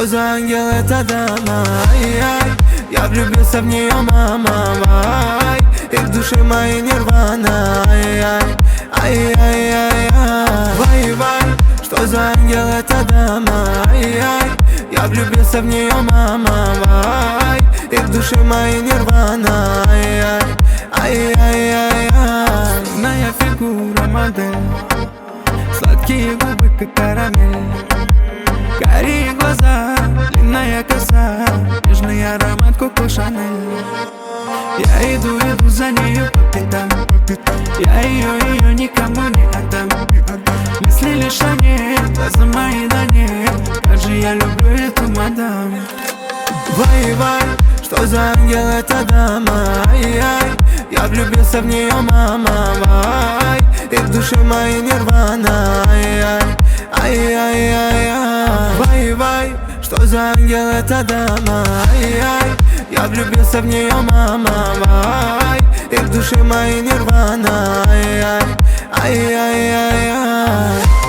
что за ангел эта дама, ай-яй. Я влюбился в нее, мама, ай. И в душе моей нирвана, ай-яй, ай-яй-яй-яй. Вай-вай, что за ангел эта дама, ай-яй. Я влюбился в нее, мама, ай. И в душе моей нирвана, ай-яй, ай-яй-яй-яй. Моя фигура модель, сладкие губы как карамель, карие глаза, длинная коса, нежный аромат Коко Шанель. Я иду за нею по пятам, я ее никому не отдам. Мысли лишь о ней, глаза мои на ней, как же я люблю эту мадам. Вай-вай, что за ангел эта дама, ай-яй. Я влюбился в нее, мама, ай. И в душе моей нирвана, ай-яй, ай-яй-яй-яй. Вай-вай, что за ангел эта дама, ай-яй. Я влюбился в нее, мама, ай. И в душе моей нирвана, ай-яй, ай-яй-яй-яй.